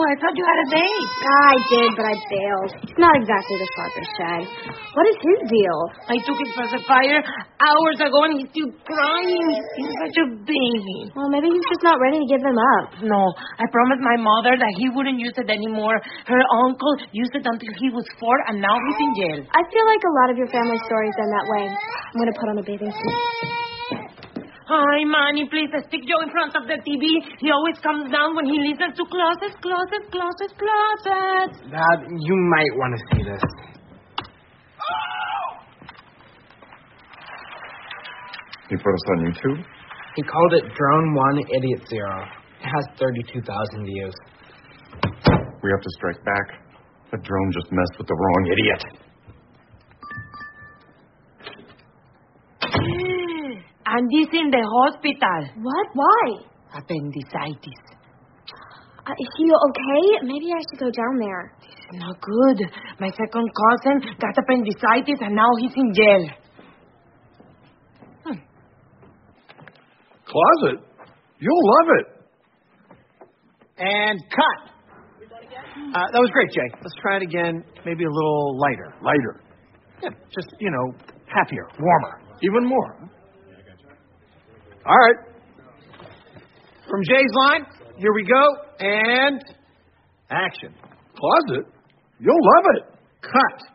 I thought you had a date. I did, but I bailed. He's not exactly the father said. What is his deal? I took his pacifier hours ago and he's still crying. He's such a baby. Well, maybe he's just not ready to give them up. No, I promised my mother that he wouldn't use it anymore. Her uncle used it until he was 4 and now he's in jail. I feel like a lot of your family stories end that way. I'm going to put on a bathing suit. Hi, Manny, please stick Joe in front of the TV. He always comes down when he listens to closets. Dad, you might want to see this. He put us on YouTube? He called it Drone 1 Idiot 0. It has 32,000 views. We have to strike back. The drone just messed with the wrong idiot. Andy's in the hospital. What? Why? Appendicitis. Is he okay? Maybe I should go down there. It's not good. My second cousin got appendicitis and now he's in jail. Closet? You'll love it. And cut. That was great, Jay. Let's try it again. Maybe a little lighter. Lighter. Yeah, just, happier, warmer. Even more. All right. From Jay's line, here we go. And action. Closet? You'll love it. Cut.